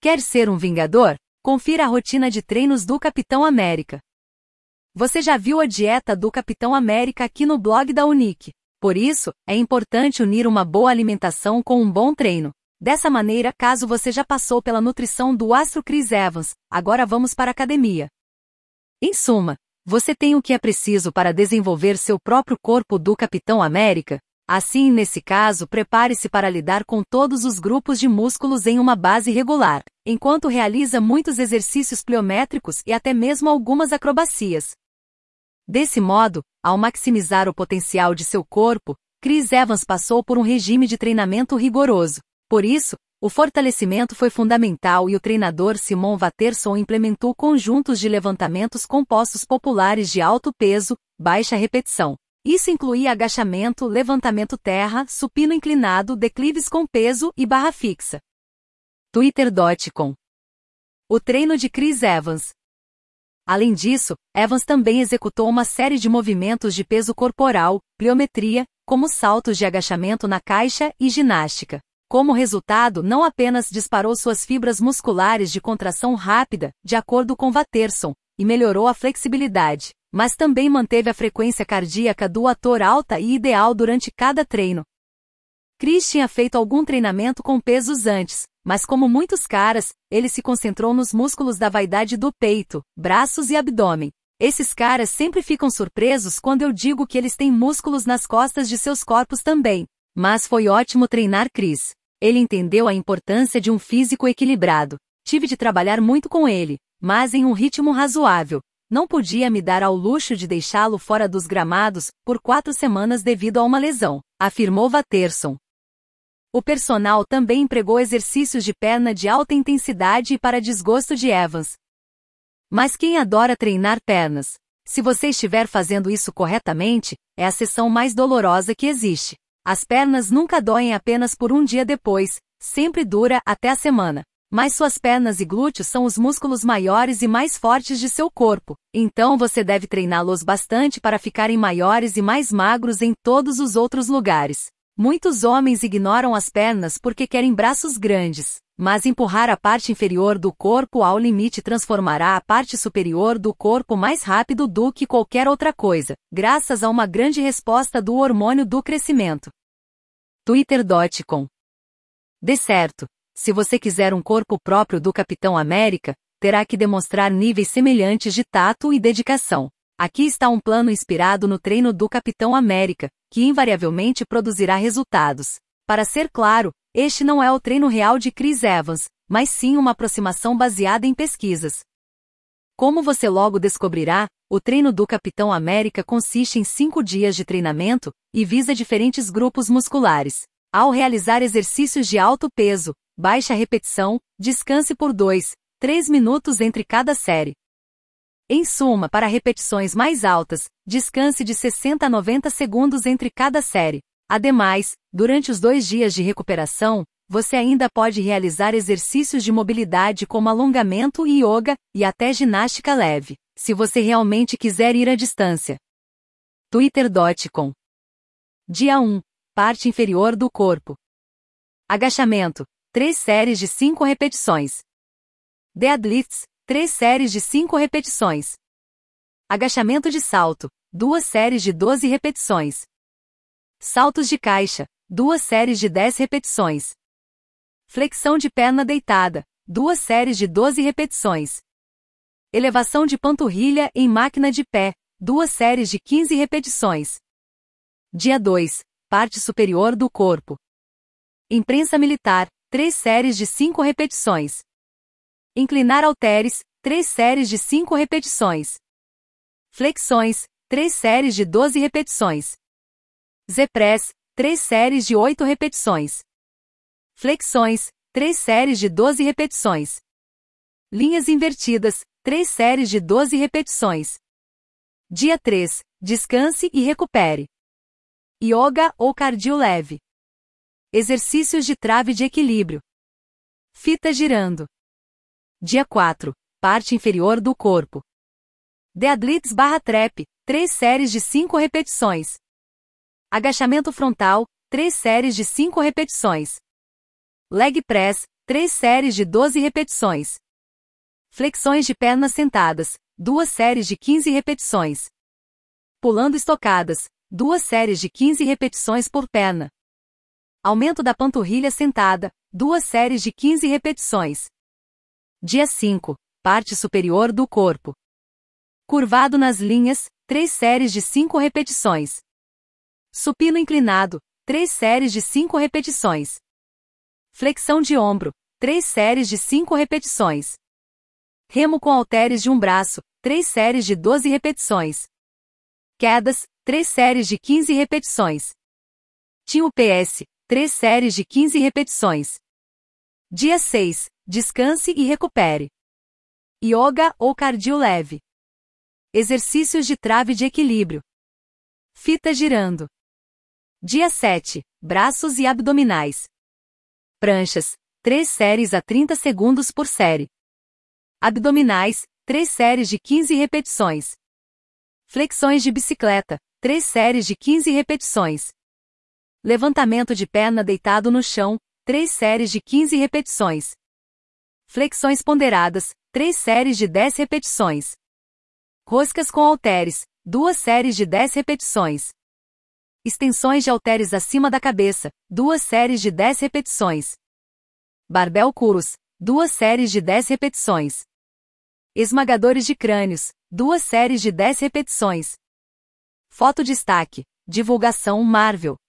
Quer ser um vingador? Confira a rotina de treinos do Capitão América. Você já viu a dieta do Capitão América aqui no blog da Unique. Por isso, é importante unir uma boa alimentação com um bom treino. Dessa maneira, caso você já passou pela nutrição do astro Chris Evans, agora vamos para a academia. Em suma, você tem o que é preciso para desenvolver seu próprio corpo do Capitão América? Assim, nesse caso, prepare-se para lidar com todos os grupos de músculos em uma base regular, enquanto realiza muitos exercícios pliométricos e até mesmo algumas acrobacias. Desse modo, ao maximizar o potencial de seu corpo, Chris Evans passou por um regime de treinamento rigoroso. Por isso, o fortalecimento foi fundamental e o treinador Simon Watterson implementou conjuntos de levantamentos compostos populares de alto peso, baixa repetição. Isso incluía agachamento, levantamento terra, supino inclinado, declives com peso e barra fixa. Twitter.com. O treino de Chris Evans. Além disso, Evans também executou uma série de movimentos de peso corporal, pliometria, como saltos de agachamento na caixa e ginástica. Como resultado, não apenas disparou suas fibras musculares de contração rápida, de acordo com Watterson, e melhorou a flexibilidade, mas também manteve a frequência cardíaca do ator alta e ideal durante cada treino. Chris tinha feito algum treinamento com pesos antes, mas como muitos caras, ele se concentrou nos músculos da vaidade do peito, braços e abdômen. Esses caras sempre ficam surpresos quando eu digo que eles têm músculos nas costas de seus corpos também. Mas foi ótimo treinar Chris. Ele entendeu a importância de um físico equilibrado. Tive de trabalhar muito com ele, mas em um ritmo razoável. Não podia me dar ao luxo de deixá-lo fora dos gramados por 4 semanas devido a uma lesão, afirmou Watterson. O personal também empregou exercícios de perna de alta intensidade e para desgosto de Evans. Mas quem adora treinar pernas? Se você estiver fazendo isso corretamente, é a sessão mais dolorosa que existe. As pernas nunca doem apenas por um dia depois, sempre dura até a semana. Mas suas pernas e glúteos são os músculos maiores e mais fortes de seu corpo, então você deve treiná-los bastante para ficarem maiores e mais magros em todos os outros lugares. Muitos homens ignoram as pernas porque querem braços grandes, mas empurrar a parte inferior do corpo ao limite transformará a parte superior do corpo mais rápido do que qualquer outra coisa, graças a uma grande resposta do hormônio do crescimento. Twitter.com. De certo, se você quiser um corpo próprio do Capitão América, terá que demonstrar níveis semelhantes de tato e dedicação. Aqui está um plano inspirado no treino do Capitão América, que invariavelmente produzirá resultados. Para ser claro, este não é o treino real de Chris Evans, mas sim uma aproximação baseada em pesquisas. Como você logo descobrirá, o treino do Capitão América consiste em 5 dias de treinamento e visa diferentes grupos musculares. Ao realizar exercícios de alto peso, baixa repetição, descanse por 2, 3 minutos entre cada série. Em suma, para repetições mais altas, descanse de 60 a 90 segundos entre cada série. Ademais, durante os 2 dias de recuperação, você ainda pode realizar exercícios de mobilidade como alongamento e yoga, e até ginástica leve, se você realmente quiser ir à distância. Twitter.com. Dia 1. Parte inferior do corpo. Agachamento. 3 séries de 5 repetições. Deadlifts. 3 séries de 5 repetições. Agachamento de salto. 2 séries de 12 repetições. Saltos de caixa. 2 séries de 10 repetições. Flexão de perna deitada. 2 séries de 12 repetições. Elevação de panturrilha em máquina de pé. 2 séries de 15 repetições. Dia 2. Parte superior do corpo. Imprensa militar. 3 séries de 5 repetições. Inclinar halteres. 3 séries de 5 repetições. Flexões. 3 séries de 12 repetições. Z-Press. 3 séries de 8 repetições. Flexões. 3 séries de 12 repetições. Linhas invertidas. 3 séries de 12 repetições. Dia 3. Descanse e recupere. Yoga ou cardio leve. Exercícios de trave de equilíbrio. Fita girando. Dia 4. Parte inferior do corpo. Deadlifts barra trap. 3 séries de 5 repetições. Agachamento frontal. 3 séries de 5 repetições. Leg press. 3 séries de 12 repetições. Flexões de pernas sentadas, 2 séries de 15 repetições. Pulando estocadas, 2 séries de 15 repetições por perna. Aumento da panturrilha sentada, 2 séries de 15 repetições. Dia 5. Parte superior do corpo. Curvado nas linhas, 3 séries de 5 repetições. Supino inclinado, 3 séries de 5 repetições. Flexão de ombro, 3 séries de 5 repetições. Remo com halteres de um braço, 3 séries de 12 repetições. Quedas, 3 séries de 15 repetições. Tio PS, 3 séries de 15 repetições. Dia 6. Descanse e recupere. Yoga ou cardio leve. Exercícios de trave de equilíbrio. Fita girando. Dia 7. Braços e abdominais. Pranchas, 3 séries a 30 segundos por série. Abdominais, 3 séries de 15 repetições. Flexões de bicicleta, 3 séries de 15 repetições. Levantamento de perna deitado no chão, 3 séries de 15 repetições. Flexões ponderadas, 3 séries de 10 repetições. Roscas com halteres, 2 séries de 10 repetições. Extensões de halteres acima da cabeça, 2 séries de 10 repetições. Barbell curls, 2 séries de 10 repetições. Esmagadores de crânios, 2 séries de 10 repetições. Foto destaque, divulgação Marvel.